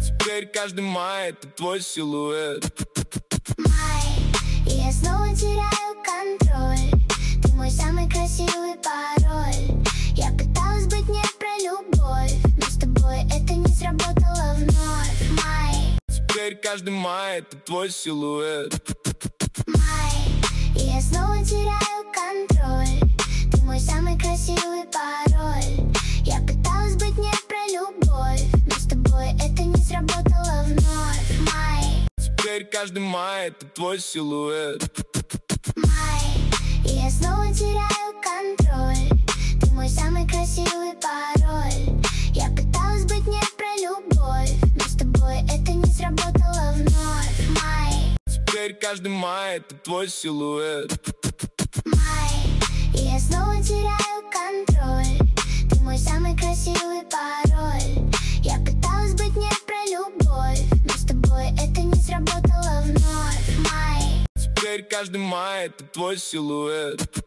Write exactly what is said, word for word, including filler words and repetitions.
Теперь каждый май — это твой силуэт. Май, и я снова теряю контроль. Ты мой самый красивый пароль. Я пыталась быть не про любовь, но с тобой это не сработало вновь. Май, Теперь каждый май — это твой силуэт. Май, и я снова теряю контроль. Ты мой самый красивый пароль. Я пыталась быть не про любовь, но с тобой это не сработало вновь. Май, Теперь каждый май — это твой силуэт. Май, и я снова теряю контроль. Ты мой самый красивый пароль. Я пыталась быть не про любовь, но с тобой это не сработало вновь. Май, Теперь каждый май — это твой силуэт. Май, и я снова теряю контроль. Ты мой самый красивый пароль. Я пыталась быть не про любовь, но с тобой это не сработало вновь. Май, Теперь каждый май — это твой силуэт.